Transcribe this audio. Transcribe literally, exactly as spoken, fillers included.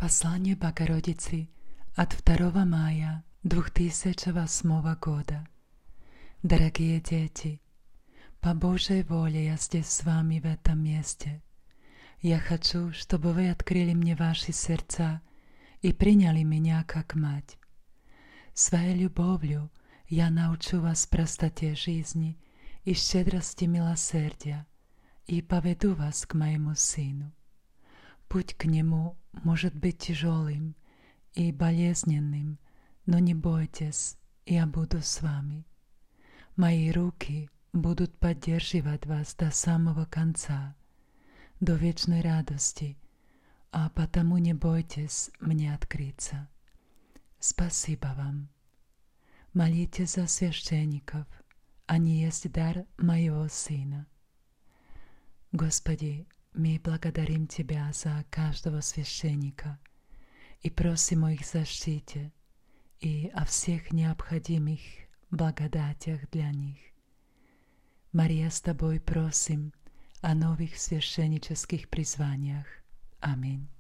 Послание Богородицы от второго мая две тысячи восьмого года. Дорогие дети, по Божьей воле я здесь с вами в этом месте. Я хочу, чтобы вы открыли мне ваши сердца и приняли меня как мать. Своей любовью я научу вас простоте жизни и щедрости милосердия и поведу вас к моему Сыну. Путь к Нему может быть тяжелым и болезненным, но не бойтесь, я буду с вами. Мои руки будут поддерживать вас до самого конца, до вечной радости, а потому не бойтесь мне открыться. Спасибо вам. Молитесь за священников, они есть дар моего Сына. Господи, мы благодарим Тебя за каждого священника и просим о их защите и о всех необходимых благодатях для них. Мария, с Тобой просим о новых священнических призваниях. Аминь.